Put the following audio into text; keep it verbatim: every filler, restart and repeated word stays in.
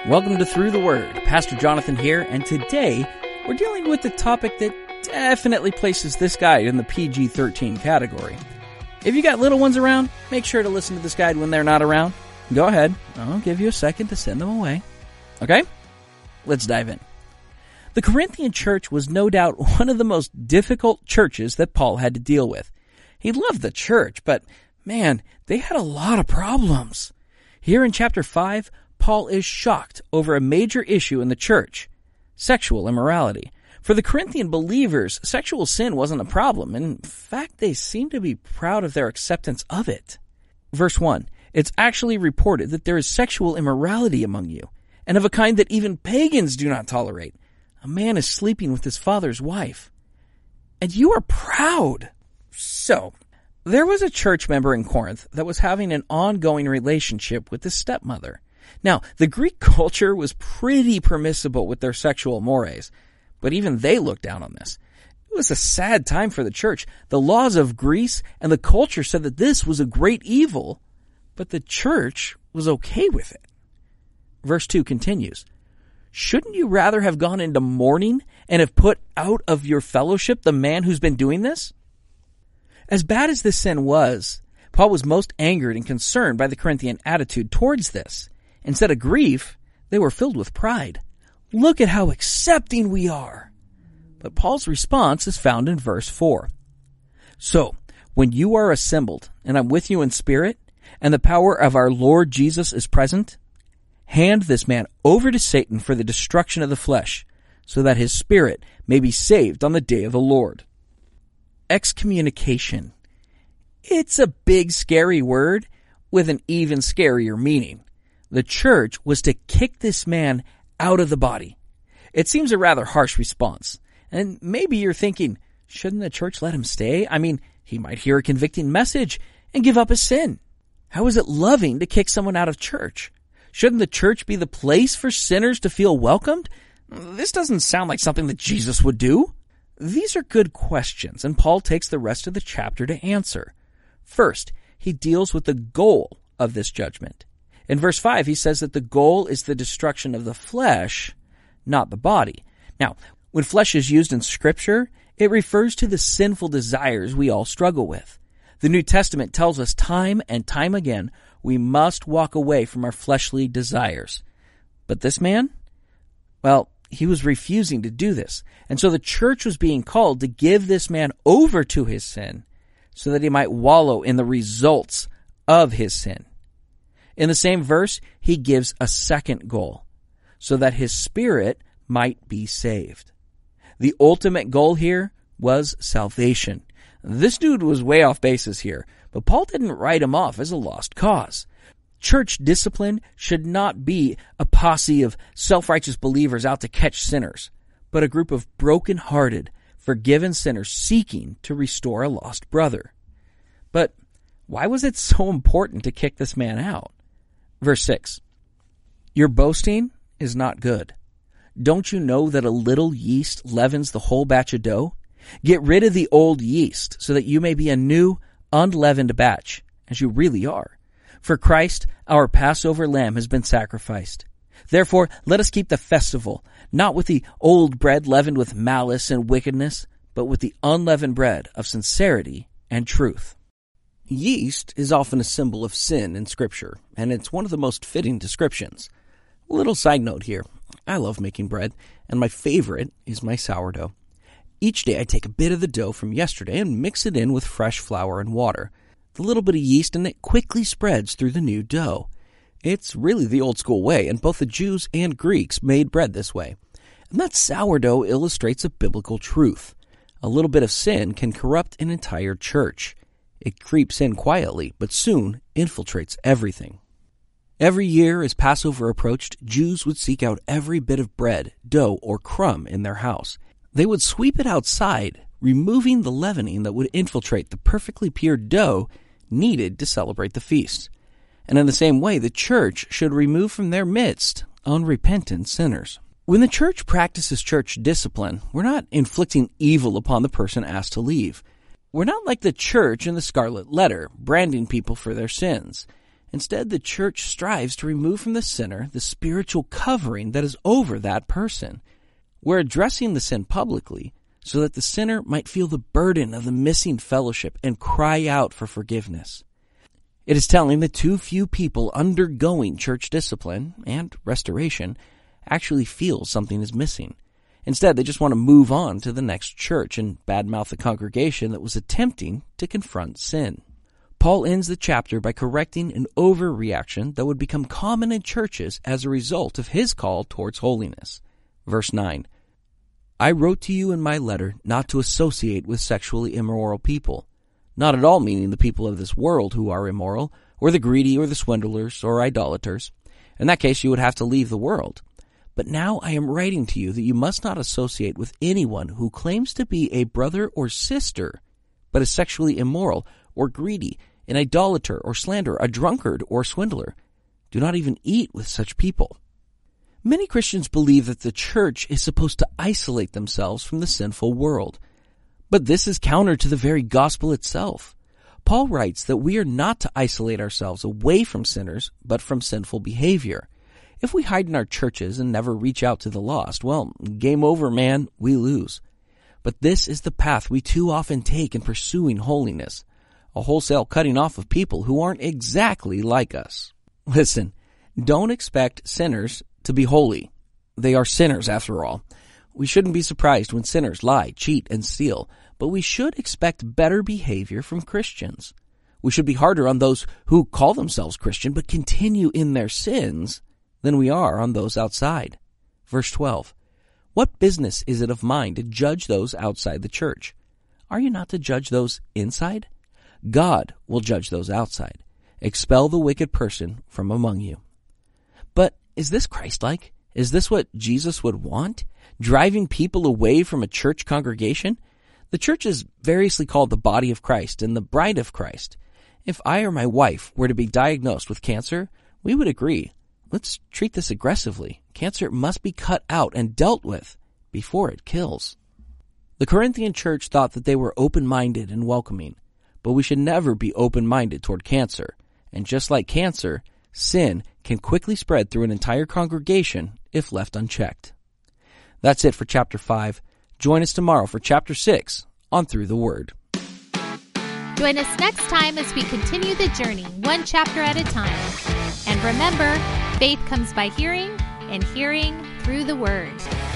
Welcome to Through the Word. Pastor Jonathan here, and today we're dealing with a topic that definitely places this guide in the P G thirteen category. If you got little ones around, make sure to listen to this guide when they're not around. Go ahead. I'll give you a second to send them away. Okay? Let's dive in. The Corinthian church was no doubt one of the most difficult churches that Paul had to deal with. He loved the church, but man, they had a lot of problems. Here in chapter five, Paul is shocked over a major issue in the church, sexual immorality. For the Corinthian believers, sexual sin wasn't a problem. In fact, they seemed to be proud of their acceptance of it. Verse one, it's actually reported that there is sexual immorality among you, and of a kind that even pagans do not tolerate. A man is sleeping with his father's wife. And you are proud. So, there was a church member in Corinth that was having an ongoing relationship with his stepmother. Now, the Greek culture was pretty permissible with their sexual mores, but even they looked down on this. It was a sad time for the church. The laws of Greece and the culture said that this was a great evil, but the church was okay with it. Verse two continues, shouldn't you rather have gone into mourning and have put out of your fellowship the man who's been doing this? As bad as this sin was, Paul was most angered and concerned by the Corinthian attitude towards this. Instead of grief, they were filled with pride. Look at how accepting we are. But Paul's response is found in verse four. So, when you are assembled, and I'm with you in spirit, and the power of our Lord Jesus is present, hand this man over to Satan for the destruction of the flesh, so that his spirit may be saved on the day of the Lord. Excommunication. It's a big, scary word with an even scarier meaning. The church was to kick this man out of the body. It seems a rather harsh response. And maybe you're thinking, shouldn't the church let him stay? I mean, he might hear a convicting message and give up his sin. How is it loving to kick someone out of church? Shouldn't the church be the place for sinners to feel welcomed? This doesn't sound like something that Jesus would do. These are good questions, and Paul takes the rest of the chapter to answer. First, he deals with the goal of this judgment. In verse five, he says that the goal is the destruction of the flesh, not the body. Now, when flesh is used in Scripture, it refers to the sinful desires we all struggle with. The New Testament tells us time and time again we must walk away from our fleshly desires. But this man, well, he was refusing to do this. And so the church was being called to give this man over to his sin so that he might wallow in the results of his sin. In the same verse, he gives a second goal, so that his spirit might be saved. The ultimate goal here was salvation. This dude was way off basis here, but Paul didn't write him off as a lost cause. Church discipline should not be a posse of self-righteous believers out to catch sinners, but a group of broken-hearted, forgiven sinners seeking to restore a lost brother. But why was it so important to kick this man out? Verse six, your boasting is not good. Don't you know that a little yeast leavens the whole batch of dough? Get rid of the old yeast so that you may be a new, unleavened batch, as you really are. For Christ, our Passover lamb, has been sacrificed. Therefore, let us keep the festival, not with the old bread leavened with malice and wickedness, but with the unleavened bread of sincerity and truth. Yeast is often a symbol of sin in Scripture, and it's one of the most fitting descriptions. A little side note here. I love making bread, and my favorite is my sourdough. Each day I take a bit of the dough from yesterday and mix it in with fresh flour and water. The little bit of yeast in it quickly spreads through the new dough. It's really the old school way, and both the Jews and Greeks made bread this way. And that sourdough illustrates a biblical truth. A little bit of sin can corrupt an entire church. It creeps in quietly, but soon infiltrates everything. Every year as Passover approached, Jews would seek out every bit of bread, dough, or crumb in their house. They would sweep it outside, removing the leavening that would infiltrate the perfectly pure dough needed to celebrate the feast. And in the same way, the church should remove from their midst unrepentant sinners. When the church practices church discipline, we're not inflicting evil upon the person asked to leave. We're not like the church in the Scarlet Letter, branding people for their sins. Instead, the church strives to remove from the sinner the spiritual covering that is over that person. We're addressing the sin publicly so that the sinner might feel the burden of the missing fellowship and cry out for forgiveness. It is telling that too few people undergoing church discipline and restoration actually feel something is missing. Instead, they just want to move on to the next church and badmouth the congregation that was attempting to confront sin. Paul ends the chapter by correcting an overreaction that would become common in churches as a result of his call towards holiness. Verse nine, I wrote to you in my letter not to associate with sexually immoral people, not at all meaning the people of this world who are immoral, or the greedy, or the swindlers, or idolaters. In that case, you would have to leave the world. But now I am writing to you that you must not associate with anyone who claims to be a brother or sister, but is sexually immoral, or greedy, an idolater or slanderer, a drunkard or swindler. Do not even eat with such people. Many Christians believe that the church is supposed to isolate themselves from the sinful world. But this is counter to the very gospel itself. Paul writes that we are not to isolate ourselves away from sinners, but from sinful behavior. If we hide in our churches and never reach out to the lost, well, game over, man, we lose. But this is the path we too often take in pursuing holiness. A wholesale cutting off of people who aren't exactly like us. Listen, don't expect sinners to be holy. They are sinners after all. We shouldn't be surprised when sinners lie, cheat, and steal, but we should expect better behavior from Christians. We should be harder on those who call themselves Christian but continue in their sins than we are on those outside. Verse twelve, what business is it of mine to judge those outside the church? Are you not to judge those inside? God will judge those outside. Expel the wicked person from among you. But is this Christ-like? Is this what Jesus would want? Driving people away from a church congregation? The church is variously called the body of Christ and the bride of Christ. If I or my wife were to be diagnosed with cancer, we would agree, let's treat this aggressively. Cancer must be cut out and dealt with before it kills. The Corinthian church thought that they were open-minded and welcoming, but we should never be open-minded toward cancer. And just like cancer, sin can quickly spread through an entire congregation if left unchecked. That's it for chapter five. Join us tomorrow for chapter six on Through the Word. Join us next time as we continue the journey one chapter at a time. And remember, faith comes by hearing, and hearing through the Word.